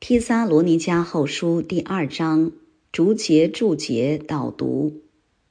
帖撒罗尼迦后书第2章逐节注解导读。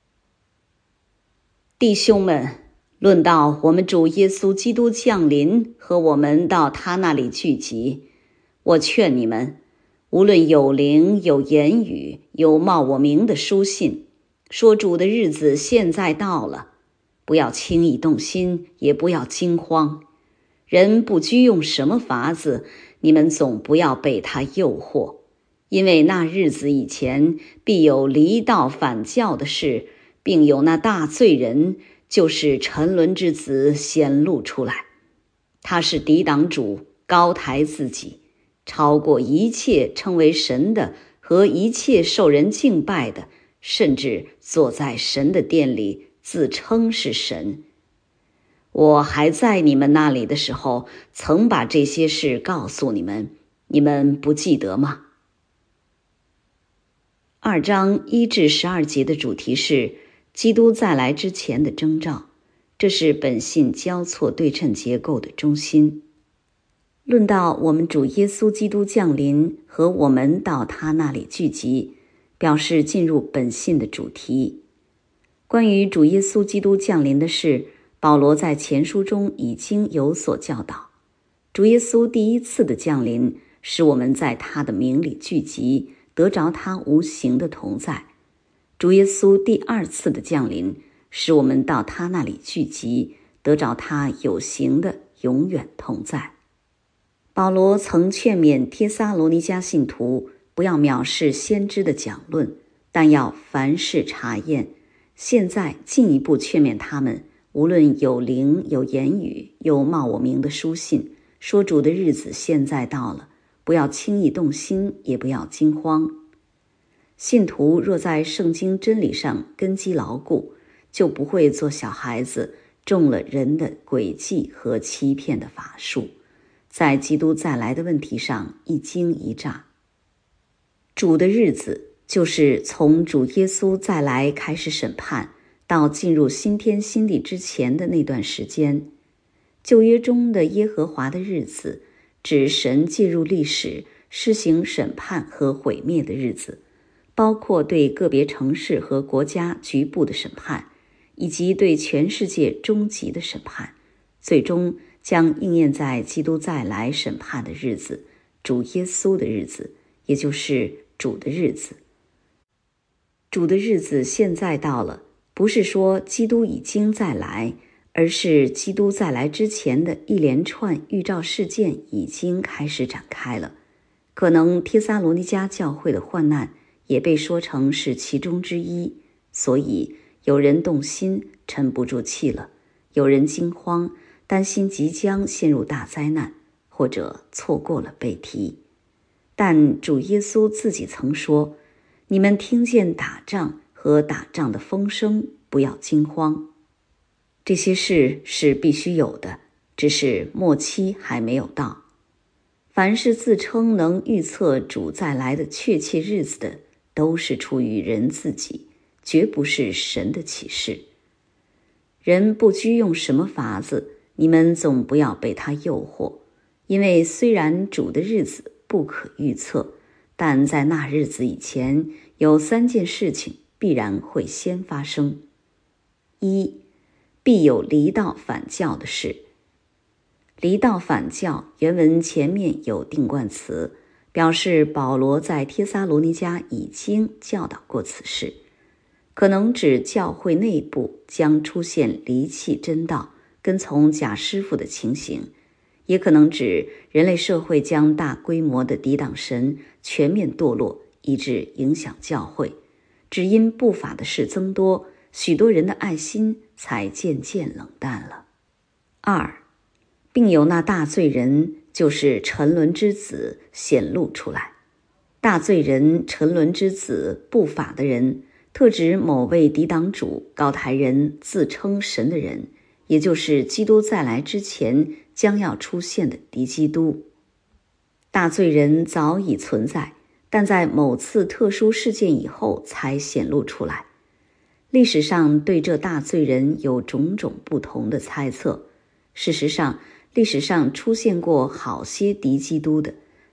弟兄们，论到我们主耶稣基督降临和我们到他那里聚集，我劝你们，无论有灵、有言语、有冒我名的书信，说主的日子现在到了，不要轻易动心，也不要惊慌。人不拘用什么法子，你们总不要被他诱惑，因为那日子以前必有离道反教的事，并有那大罪人，就是沉沦之子显露出来。他是抵挡主，高抬自己，超过一切称为神的和一切受人敬拜的，甚至坐在神的殿里自称是神。我还在你们那里的时候，曾把这些事告诉你们，你们不记得吗？2章1至12节的主题是基督再来之前的征兆，这是本信交错对称结构的中心。论到我们主耶稣基督降临和我们到他那里聚集，表示进入本信的主题。关于主耶稣基督降临的事，保罗在前书中已经有所教导。主耶稣第一次的降临，使我们在他的名里聚集，得着他无形的同在。主耶稣第二次的降临，使我们到他那里聚集，得着他有形的永远同在。保罗曾劝勉帖撒罗尼迦信徒不要藐视先知的讲论，但要凡事查验。现在进一步劝勉他们，无论有灵、有言语、有冒我名的书信，说主的日子现在到了，不要轻易动心，也不要惊慌。信徒若在圣经真理上根基牢固，就不会做小孩子，中了人的诡计和欺骗的法术，在基督再来的问题上一惊一乍。主的日子就是从主耶稣再来开始审判，到进入新天新地之前的那段时间。旧约中的耶和华的日子，指神介入历史，施行审判和毁灭的日子，包括对个别城市和国家局部的审判，以及对全世界终极的审判，最终将应验在基督再来审判的日子，主耶稣的日子，也就是主的日子。主的日子现在到了，不是说基督已经再来，而是基督再来之前的一连串预兆事件已经开始展开了。可能帖撒罗尼迦教会的患难也被说成是其中之一，所以有人动心，沉不住气了；有人惊慌，担心即将陷入大灾难，或者错过了被提。但主耶稣自己曾说，你们听见打仗和打仗的风声，不要惊慌。这些事是必须有的，只是末期还没有到。凡是自称能预测主再来的确切日子的，都是出于人自己，绝不是神的启示。人不拘用什么法子，你们总不要被他诱惑，因为虽然主的日子不可预测，但在那日子以前，有3件事情必然会先发生。1，必有离道反教的事。离道反教原文前面有定冠词，表示保罗在帖撒罗尼迦已经教导过此事，可能指教会内部将出现离弃真道、跟从假师傅的情形，也可能指人类社会将大规模的抵挡神，全面堕落，以致影响教会。只因不法的事增多，许多人的爱心才渐渐冷淡了。2，并有那大罪人，就是沉沦之子显露出来。大罪人、沉沦之子、不法的人，特指某位抵挡主、高抬人、自称神的人，也就是基督再来之前将要出现的敌基督。大罪人早已存在，但在某次特殊事件以后才显露出来。历史上对这大罪人有种种不同的猜测。事实上，历史上出现过好些敌基督的，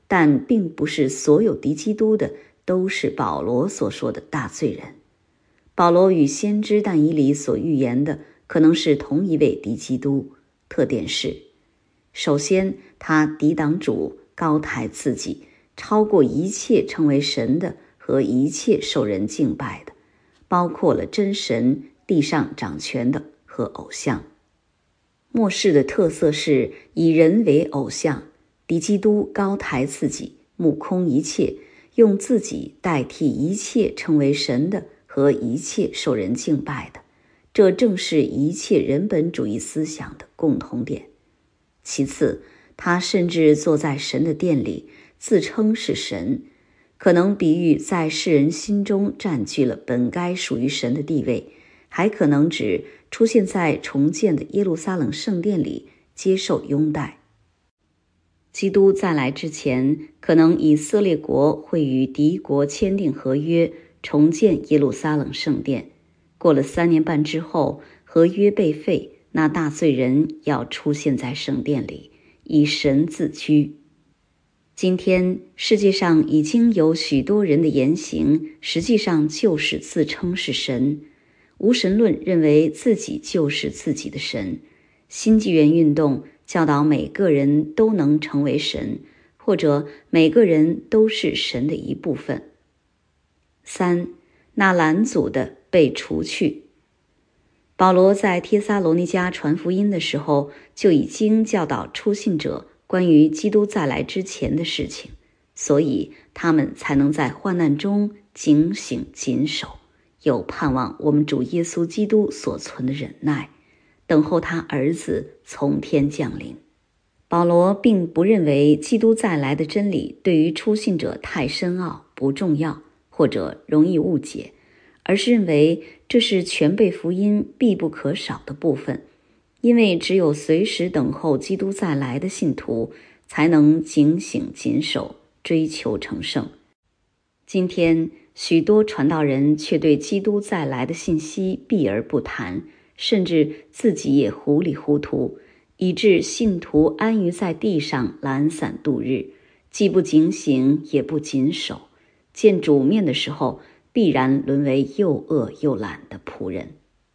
但并不是所有敌基督的都是保罗所说的大罪人。保罗与先知但以理所预言的可能是同一位敌基督，特点是：首先，他抵挡主，高抬自己，超过一切成为神的和一切受人敬拜的，包括了真神、地上掌权的和偶像。末世的特色是以人为偶像，敌基督高抬自己，目空一切，用自己代替一切成为神的和一切受人敬拜的，这正是一切人本主义思想的共同点。其次，他甚至坐在神的殿里，自称是神，可能比喻在世人心中占据了本该属于神的地位，还可能指出现在重建的耶路撒冷圣殿里，接受拥戴。基督再来之前，可能以色列国会与敌国签订合约，重建耶路撒冷圣殿。过了3年半之后，合约被废，那大罪人要出现在圣殿里，以神自居。今天世界上已经有许多人的言行，实际上就是自称是神。无神论认为自己就是自己的神。新纪元运动教导每个人都能成为神，或者每个人都是神的一部分。3. 那拦阻的被除去。保罗在帖撒罗尼迦传福音的时候，就已经教导初信者关于基督再来之前的事情，所以他们才能在患难中警醒谨守，有盼望我们主耶稣基督所存的忍耐，等候他儿子从天降临。保罗并不认为基督再来的真理对于初信者太深奥不重要，或者容易误解，而是认为这是全备福音必不可少的部分，因为只有随时等候基督再来的信徒，才能警醒谨守，追求成圣。今天许多传道人却对基督再来的信息避而不谈，甚至自己也糊里糊涂，以致信徒安于在地上懒散度日，既不警醒也不谨守，见主面的时候必然沦为又饿又懒的仆人。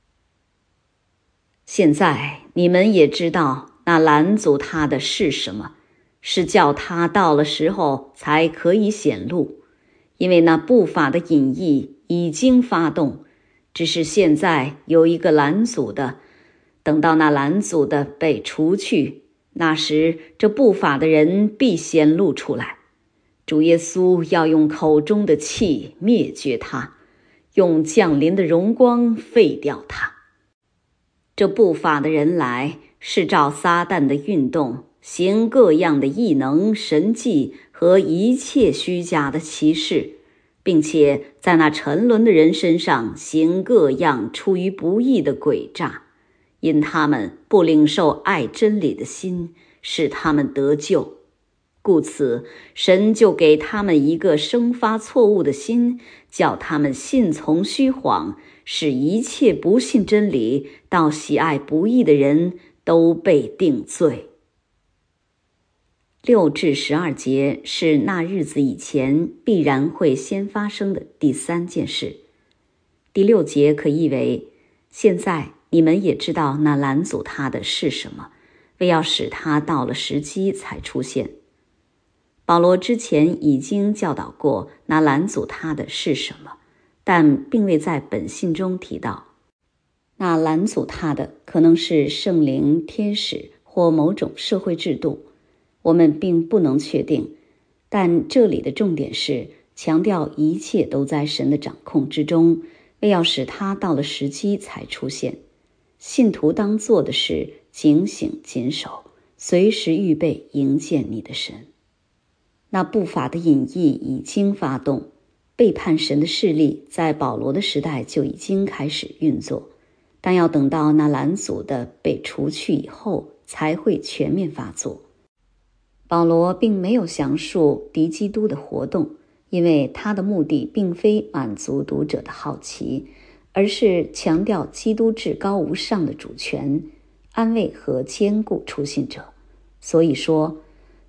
现在你们也知道那拦阻他的是什么，是叫他到了时候才可以显露，因为那不法的隐意已经发动，只是现在有一个拦阻的，等到那拦阻的被除去，那时这不法的人必显露出来。主耶稣要用口中的气灭绝他，用降临的荣光废掉他。这不法的人来，是照撒旦的运动，行各样的异能、神迹和一切虚假的奇事，并且在那沉沦的人身上行各样出于不义的诡诈，因他们不领受爱真理的心，使他们得救。故此，神就给他们一个生发错误的心，叫他们信从虚谎，使一切不信真理、到喜爱不义的人都被定罪。6至12节是那日子以前必然会先发生的第3件事。第6节可译为：现在你们也知道那拦阻他的是什么，为要使他到了时机才出现。保罗之前已经教导过那拦阻他的是什么，但并未在本信中提到。那拦阻他的可能是圣灵、天使或某种社会制度，我们并不能确定，但这里的重点是强调一切都在神的掌控之中，为要使他到了时机才出现。信徒当做的是警醒谨守，随时预备迎见你的神。那不法的隐意已经发动，背叛神的势力在保罗的时代就已经开始运作，但要等到那拦阻的被除去以后，才会全面发作。保罗并没有详述敌基督的活动，因为他的目的并非满足读者的好奇，而是强调基督至高无上的主权，安慰和坚固初信者。所以说，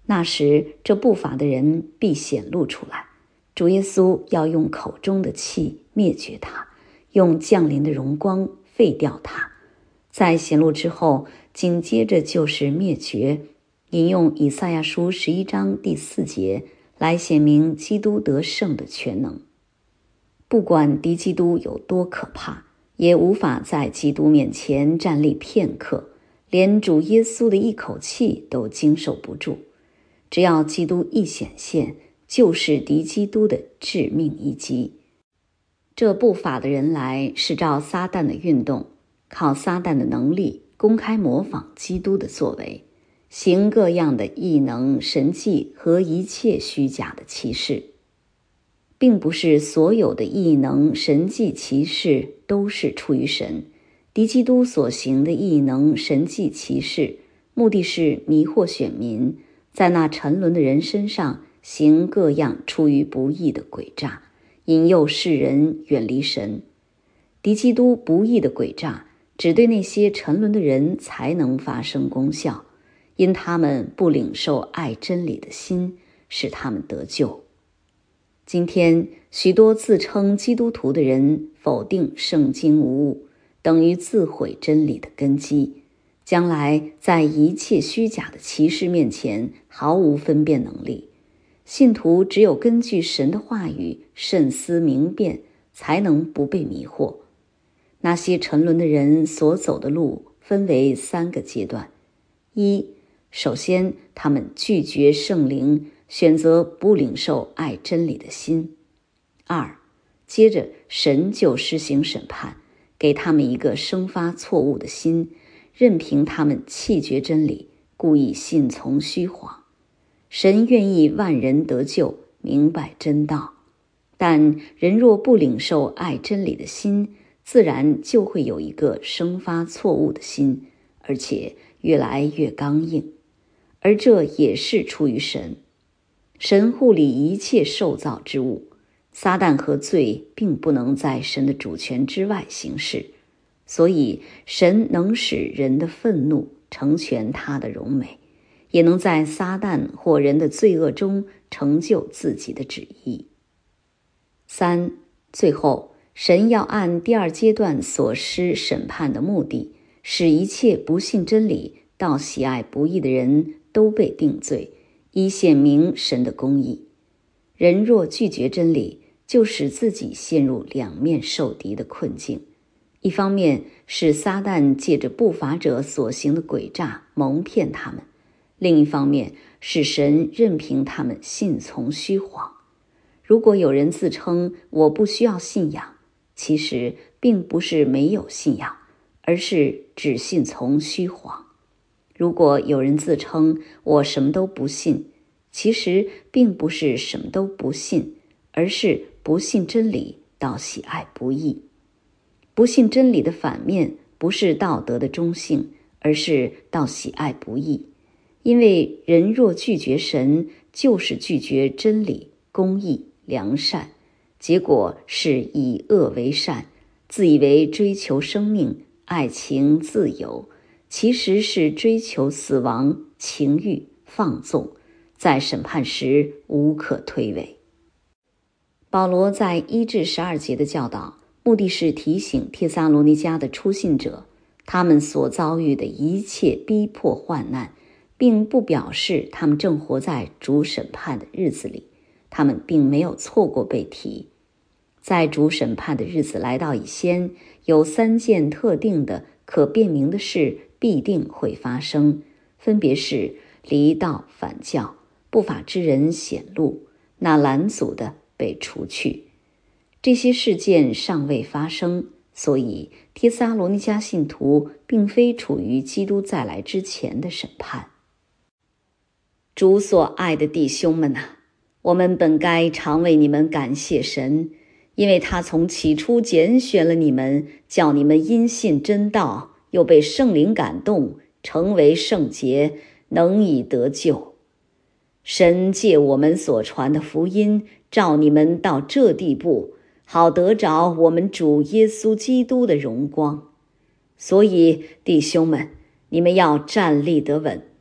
那时这不法的人必显露出来，主耶稣要用口中的气灭绝他，用降临的荣光废掉他。在显露之后，紧接着就是灭绝。引用以赛亚书11章第4节来显明基督得胜的全能。不管敌基督有多可怕，也无法在基督面前站立片刻，连主耶稣的一口气都经受不住。只要基督一显现，就是敌基督的致命一击。这不法的人来是照撒旦的运动，靠撒旦的能力公开模仿基督的作为，行各样的异能、神迹和一切虚假的奇事。并不是所有的异能、神迹、奇事都是出于神。敌基督所行的异能、神迹、奇事，目的是迷惑选民，在那沉沦的人身上行各样出于不义的诡诈，引诱世人远离神。敌基督不义的诡诈只对那些沉沦的人才能发生功效，因他们不领受爱真理的心，使他们得救。今天许多自称基督徒的人否定圣经无误，等于自毁真理的根基，将来在一切虚假的奇事面前毫无分辨能力。信徒只有根据神的话语慎思明辨，才能不被迷惑。那些沉沦的人所走的路分为3个阶段：一，首先他们拒绝圣灵，选择不领受爱真理的心；二，接着神就施行审判，给他们一个生发错误的心，任凭他们弃绝真理，故意信从虚谎。神愿意万人得救，明白真道，但人若不领受爱真理的心，自然就会有一个生发错误的心，而且越来越刚硬，而这也是出于神。神护理一切受造之物，撒旦和罪并不能在神的主权之外行事，所以神能使人的愤怒成全他的荣美，也能在撒旦或人的罪恶中成就自己的旨意。3，最后神要按第2阶段所施审判的目的，使一切不信真理、到喜爱不义的人都被定罪，以显明神的公义。人若拒绝真理，就使自己陷入两面受敌的困境。一方面是撒旦借着不法者所行的诡诈蒙骗他们，另一方面是神任凭他们信从虚谎。如果有人自称我不需要信仰，其实并不是没有信仰，而是只信从虚谎。如果有人自称我什么都不信，其实并不是什么都不信，而是不信真理，到喜爱不义。不信真理的反面不是道德的中性，而是到喜爱不义。因为人若拒绝神，就是拒绝真理、公义、良善，结果是以恶为善，自以为追求生命、爱情、自由，其实是追求死亡、情欲、放纵，在审判时无可推诿。保罗在1至12节的教导，目的是提醒帖撒罗尼迦的初信者，他们所遭遇的一切逼迫患难，并不表示他们正活在主审判的日子里，他们并没有错过被提。在主审判的日子来到以先，有3件特定的可辨明的事必定会发生，分别是离道反教、不法之人显露、那拦阻的被除去。这些事件尚未发生，所以帖撒罗尼迦信徒并非处于基督再来之前的审判。主所爱的弟兄们啊，我们本该常为你们感谢神，因为他从起初拣选了你们，叫你们因信真道，又被圣灵感动，成为圣洁，能以得救。神借我们所传的福音，召你们到这地步，好得着我们主耶稣基督的荣光。所以弟兄们，你们要站立得稳，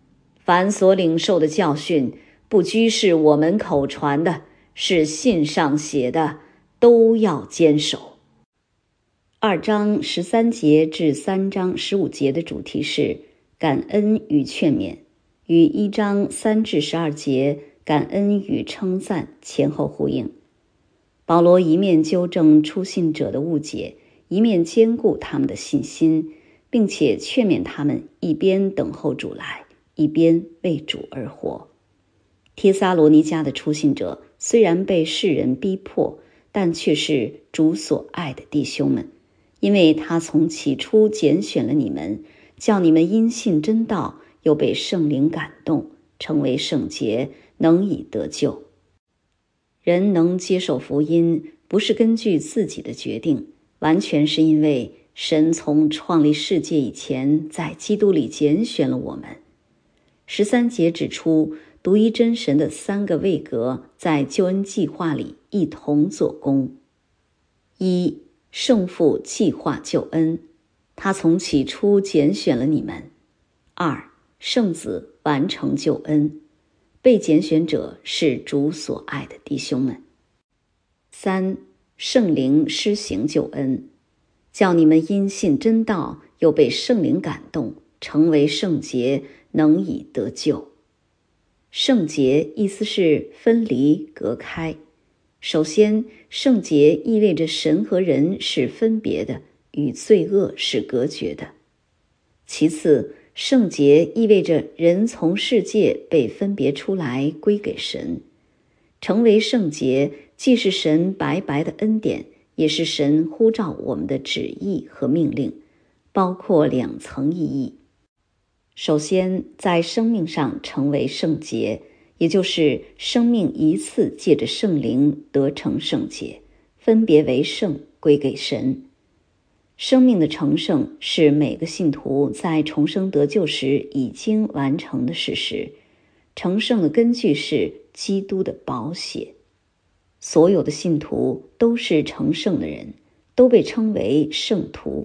凡所领受的教训，不拘是我们口传的，是信上写的，都要坚守。2章13节至3章15节的主题是感恩与劝勉，与1章3至12节感恩与称赞前后呼应。保罗一面纠正初信者的误解，一面兼顾他们的信心，并且劝勉他们一边等候主来，一边为主而活。帖撒罗尼迦的初信者虽然被世人逼迫，但却是主所爱的弟兄们，因为他从起初拣选了你们，叫你们因信真道，又被圣灵感动，成为圣洁，能以得救。人能接受福音，不是根据自己的决定，完全是因为神从创立世界以前，在基督里拣选了我们。13节指出，独一真神的3个位格在救恩计划里一同做工。1. 圣父计划救恩，他从起初拣选了你们。2. 圣子完成救恩，被拣选者是主所爱的弟兄们。3. 圣灵施行救恩，叫你们因信真道，又被圣灵感动，成为圣洁，能以得救。圣洁意思是分离隔开。首先，圣洁意味着神和人是分别的，与罪恶是隔绝的。其次，圣洁意味着人从世界被分别出来，归给神。成为圣洁，既是神白白的恩典，也是神呼召我们的旨意和命令，包括2层意义。首先，在生命上成为圣洁，也就是生命一次借着圣灵得成圣洁，分别为圣，归给神。生命的成圣是每个信徒在重生得救时已经完成的事实。成圣的根据是基督的宝血。所有的信徒都是成圣的人，都被称为圣徒。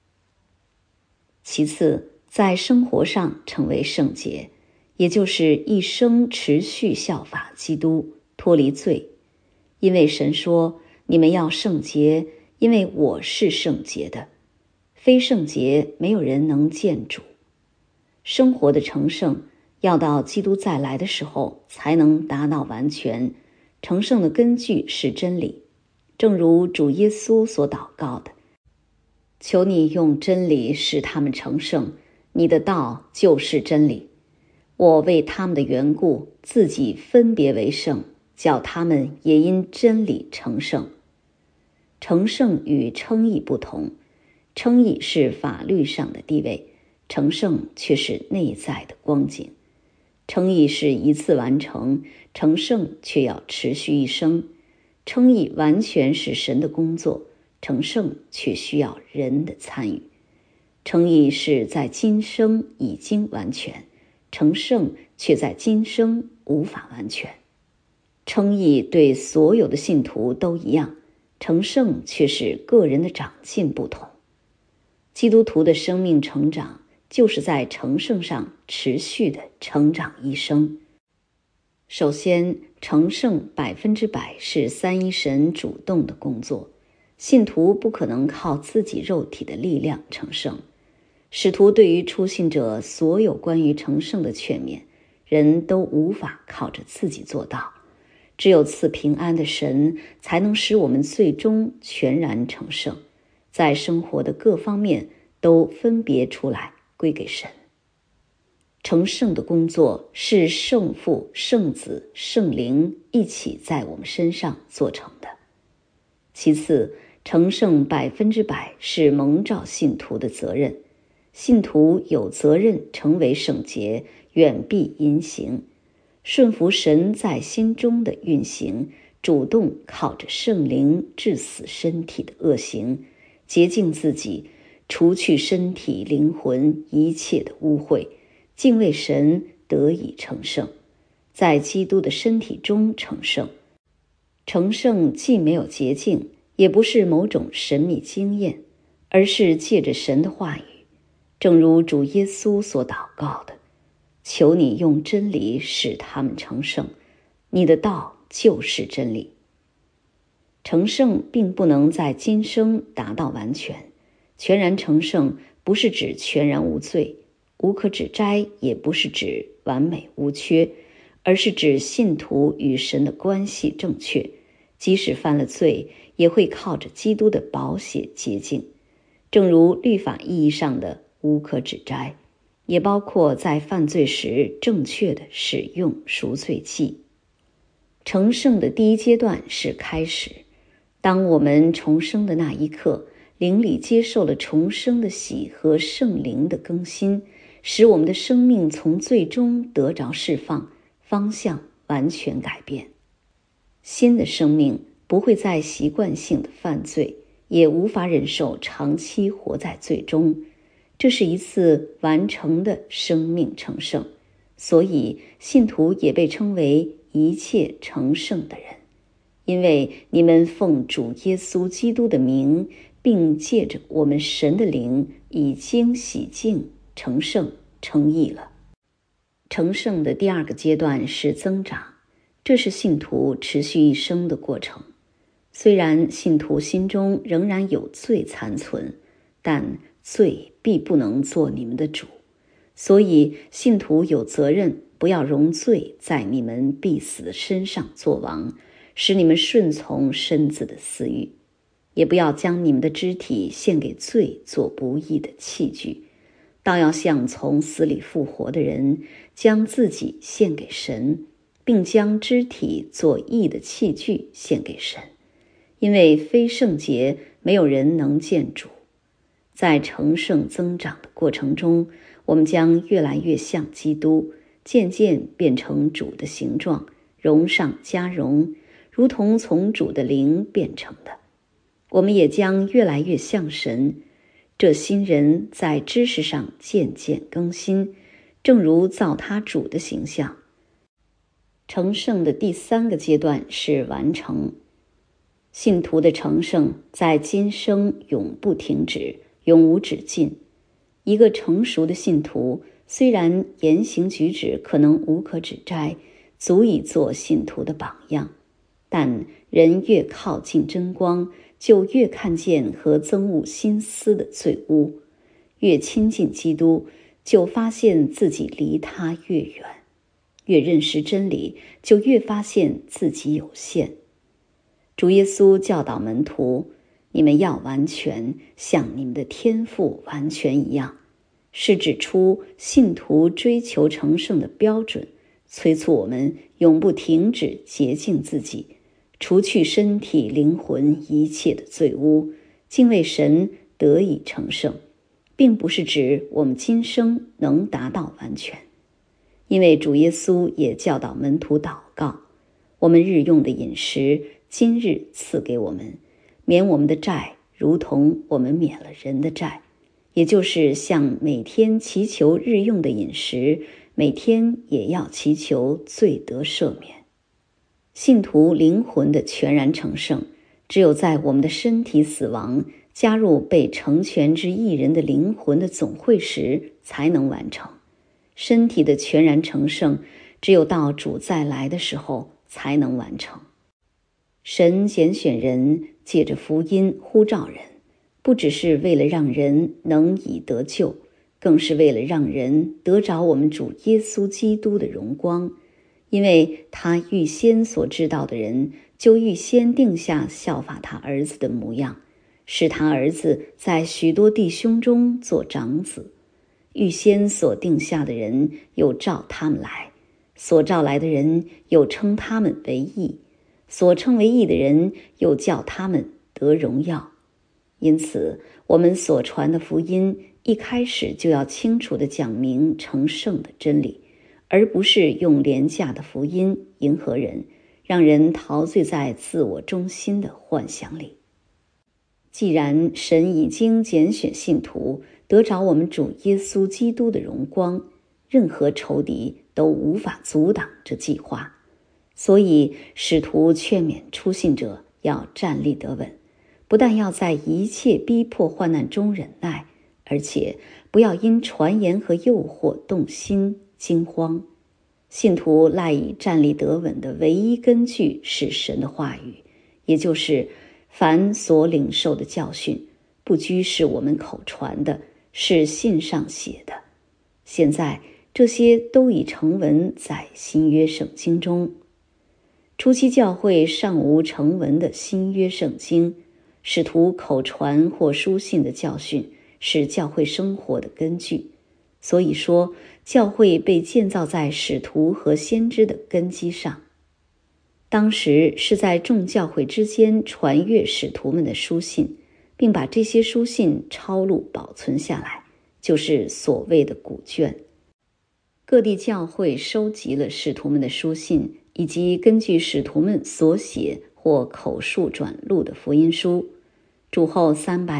其次，在生活上成为圣洁，也就是一生持续效法基督，脱离罪。因为神说，你们要圣洁，因为我是圣洁的。非圣洁，没有人能见主。生活的成圣，要到基督再来的时候才能达到完全。成圣的根据是真理，正如主耶稣所祷告的，求你用真理使他们成圣，你的道就是真理。我为他们的缘故，自己分别为圣，叫他们也因真理成圣。成圣与称义不同，称义是法律上的地位，成圣却是内在的光景。称义是一次完成，成圣却要持续一生。称义完全是神的工作，成圣却需要人的参与。称义是在今生已经完全，成圣却在今生无法完全。称义对所有的信徒都一样，成圣却是个人的长进不同。基督徒的生命成长就是在成圣上持续的成长一生。首先，成圣100%是三一神主动的工作，信徒不可能靠自己肉体的力量成圣。使徒对于初信者所有关于成圣的劝勉，人都无法靠着自己做到，只有赐平安的神才能使我们最终全然成圣，在生活的各方面都分别出来归给神。成圣的工作是圣父、圣子、圣灵一起在我们身上做成的。其次，成圣100%是蒙召信徒的责任，信徒有责任成为圣洁，远避淫行，顺服神在心中的运行，主动靠着圣灵治死身体的恶行，洁净自己，除去身体灵魂一切的污秽，敬畏神，得以成圣，在基督的身体中成圣。成圣既没有捷径，也不是某种神秘经验，而是借着神的话语，正如主耶稣所祷告的， 求你用真理使他们成圣，你的道就是真理。成圣并不能在今生达到完全，全然成圣不是指全然无罪，无可指摘也不是指完美无缺，而是指信徒与神的关系正确，即使犯了罪，也会靠着基督的宝血洁净。正如律法意义上的无可指摘，也包括在犯罪时正确的使用赎罪祭。成圣的第一阶段是开始，当我们重生的那一刻，灵里接受了重生的喜和圣灵的更新，使我们的生命从罪中得着释放，方向完全改变。新的生命不会再习惯性的犯罪，也无法忍受长期活在罪中。这是一次完成的生命成圣，所以信徒也被称为一切成圣的人。因为你们奉主耶稣基督的名，并借着我们神的灵，已经洗净、成圣、称义了。成圣的第二个阶段是增长，这是信徒持续一生的过程。虽然信徒心中仍然有罪残存，但罪必不能做你们的主，所以信徒有责任不要容罪在你们必死的身上作王，使你们顺从身子的私欲，也不要将你们的肢体献给罪做不义的器具，倒要像从死里复活的人，将自己献给神，并将肢体做义的器具献给神。因为非圣洁，没有人能见主。在成圣增长的过程中，我们将越来越像基督，渐渐变成主的形状，荣上加荣，如同从主的灵变成的。我们也将越来越像神，这新人在知识上渐渐更新，正如造他主的形象。成圣的第三个阶段是完成。信徒的成圣在今生永不停止，永无止境。一个成熟的信徒，虽然言行举止可能无可指摘，足以做信徒的榜样，但人越靠近真光，就越看见和憎恶心思的罪污，越亲近基督，就发现自己离他越远，越认识真理，就越发现自己有限。主耶稣教导门徒，你们要完全，像你们的天父完全一样，是指出信徒追求成圣的标准，催促我们永不停止洁净自己，除去身体灵魂一切的罪污，敬畏神，得以成圣，并不是指我们今生能达到完全。因为主耶稣也教导门徒祷告，我们日用的饮食今日赐给我们，免我们的债，如同我们免了人的债。也就是像每天祈求日用的饮食，每天也要祈求罪得赦免。信徒灵魂的全然成圣，只有在我们的身体死亡，加入被成全之一人的灵魂的总会时，才能完成。身体的全然成圣，只有到主再来的时候才能完成。神拣选人，借着福音呼召人，不只是为了让人能以得救，更是为了让人得着我们主耶稣基督的荣光。因为他预先所知道的人，就预先定下效法他儿子的模样，使他儿子在许多弟兄中做长子。预先所定下的人，又召他们来；所召来的人，又称他们为义；所称为义的人，又叫他们得荣耀。因此，我们所传的福音一开始就要清楚地讲明成圣的真理，而不是用廉价的福音迎合人，让人陶醉在自我中心的幻想里。既然神已经拣选信徒，得着我们主耶稣基督的荣光，任何仇敌都无法阻挡这计划。所以使徒劝勉初信者要站立得稳，不但要在一切逼迫患难中忍耐，而且不要因传言和诱惑动心， 惊慌。信徒赖以站立得稳的唯一根据是神的话语，也就是凡所领受的教训，不拘是我们口传的，是信上写的。现在这些都已成文在新约圣经中。初期教会尚无成文的新约圣经，使徒口传或书信的教训是教会生活的根据。所以说，教会被建造在使徒和先知的根基上。当时是在众教会之间传阅使徒们的书信，并把这些书信抄录保存下来，就是所谓的古卷。各地教会收集了使徒们的书信，以及根据使徒们所写或口述转录的福音书。主后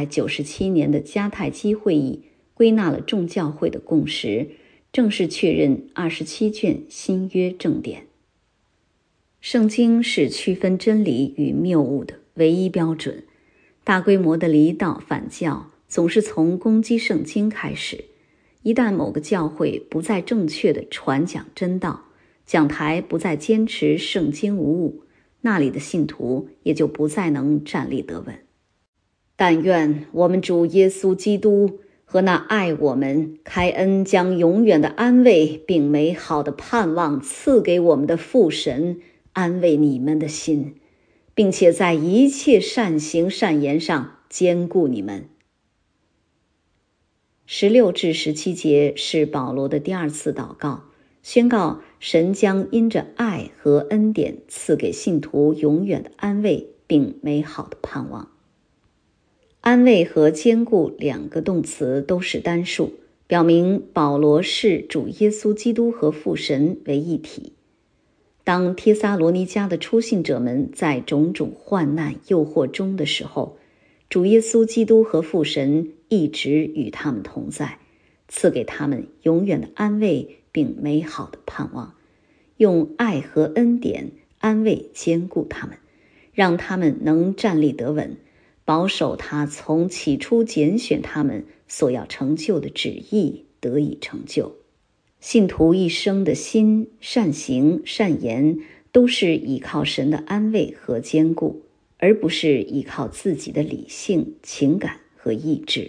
397年的迦太基会议归纳了众教会的共识，正式确认27卷新约正典。圣经是区分真理与谬误的唯一标准。大规模的离道反教总是从攻击圣经开始。一旦某个教会不再正确地传讲真道，讲台不再坚持圣经无误，那里的信徒也就不再能站立得稳。但愿我们主耶稣基督和那爱我们、开恩将永远的安慰并美好的盼望赐给我们的父神，安慰你们的心，并且在一切善行善言上坚固你们。16至17节是保罗的第二次祷告，宣告神将因着爱和恩典赐给信徒永远的安慰并美好的盼望。安慰和坚固两个动词都是单数，表明保罗视主耶稣基督和父神为一体。当帖撒罗尼迦的初信者们在种种患难诱惑中的时候，主耶稣基督和父神一直与他们同在，赐给他们永远的安慰并美好的盼望，用爱和恩典安慰坚固他们，让他们能站立得稳，保守他从起初拣选他们所要成就的旨意得以成就。信徒一生的心、善行、善言都是依靠神的安慰和坚固，而不是依靠自己的理性、情感和意志。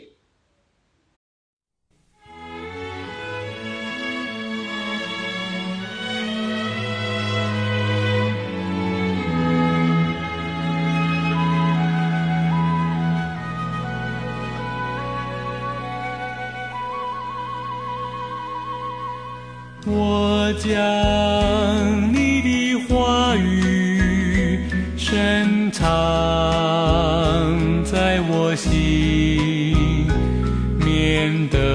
我将你的话语深藏在我心，免得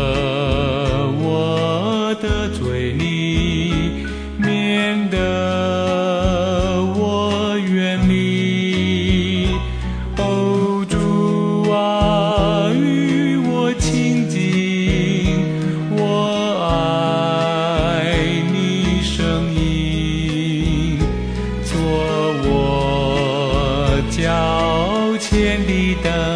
我得罪你，免得我远离。哦，主啊，与我亲近，我爱你声音，做我脚前的灯。